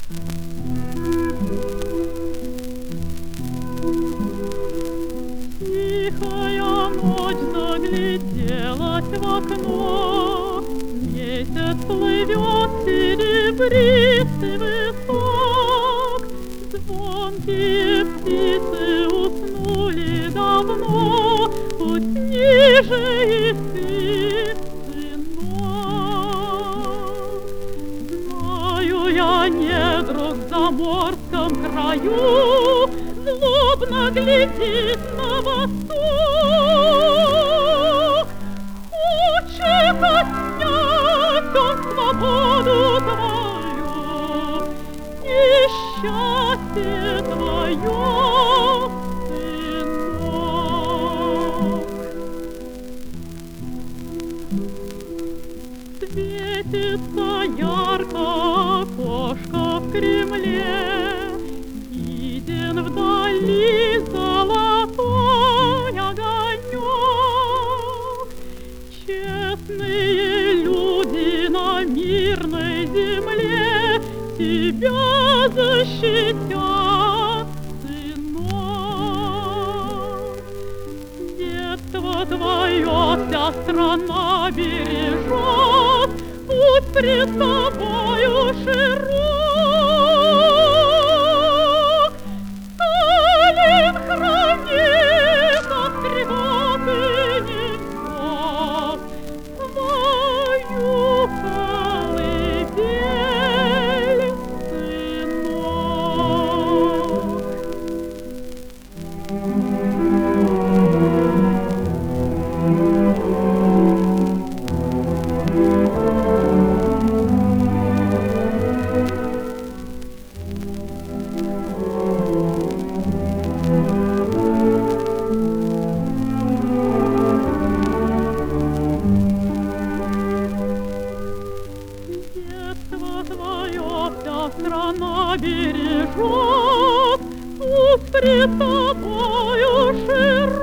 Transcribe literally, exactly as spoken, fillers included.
Тихая ночь загляделась в окно, месяц плывет серебристый высок. Звонкие птицы уснули давно, усни же и ты, сынок. Знаю я, недруг в заморском краю злобно глядит на восток. Хочет отнять он свободу твою и счастье твое, сынок. Светится ярко окошко в Кремле, виден вдали золотой огонек. Честные люди на мирной земле тебя защитят, сынок. Детство твое вся страна бережет, путь пред тобою широк. Сталин хранит от тревог и невзгод свою колыбель, сынок. Детство твое вся страна бережет, путь пред тобою широк.